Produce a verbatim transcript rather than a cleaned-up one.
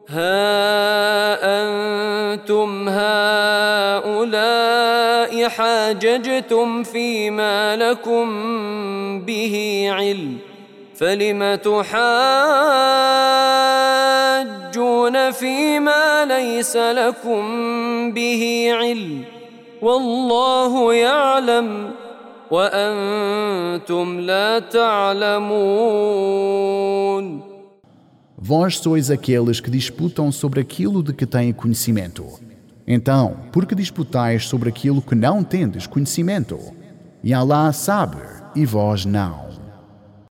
ها أنتم هؤلاء حاججتم فيما لكم به علم فلم تحاجون فيما ليس لكم به علم والله يعلم وأنتم لا تعلمون. Vós sois aqueles que disputam sobre aquilo de que têm conhecimento. Então, por que disputais sobre aquilo que não tendes conhecimento? E Allah sabe, e vós não.